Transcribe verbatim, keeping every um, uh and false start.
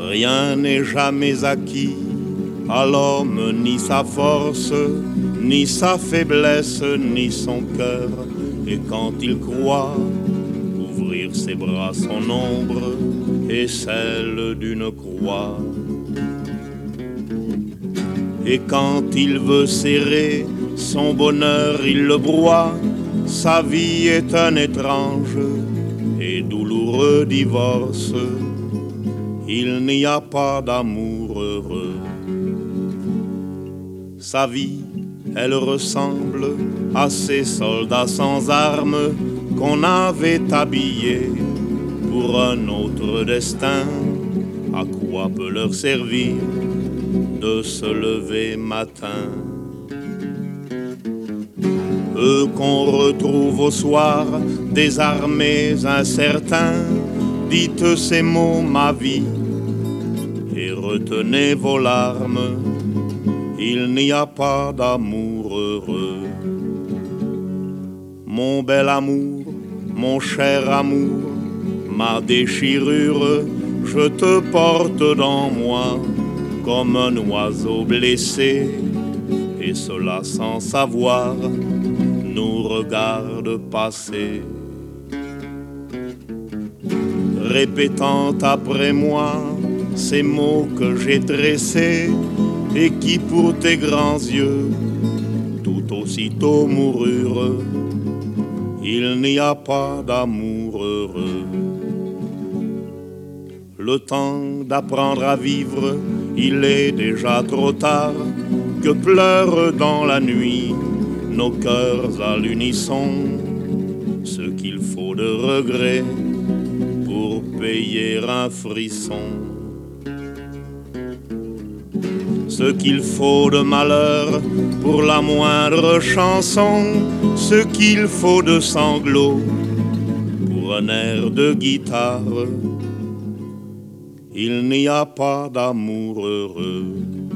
Rien n'est jamais acquis à l'homme, ni sa force, ni sa faiblesse, ni son cœur. Et quand il croit ouvrir ses bras, son ombre est celle d'une croix. Et quand il veut serrer son bonheur, il le broie. Sa vie est un étrange et douloureux divorce. Il n'y a pas d'amour heureux. Sa vie, elle ressemble à ces soldats sans armes qu'on avait habillés pour un autre destin. À quoi peut leur servir de se lever matin? Eux qu'on retrouve au soir, désarmés, incertains, dites ces mots, ma vie, et retenez vos larmes. Il n'y a pas d'amour heureux. Mon bel amour, mon cher amour, ma déchirure, je te porte dans moi comme un oiseau blessé, et cela sans savoir nous regarde passer. Répétant après moi ces mots que j'ai tressés et qui pour tes grands yeux tout aussitôt moururent. Il n'y a pas d'amour heureux. Le temps d'apprendre à vivre, il est déjà trop tard. Que pleurent dans la nuit nos cœurs à l'unisson. Ce qu'il faut de regret pour payer un frisson. Ce qu'il faut de malheur pour la moindre chanson. Ce qu'il faut de sanglots pour un air de guitare. Il n'y a pas d'amour heureux.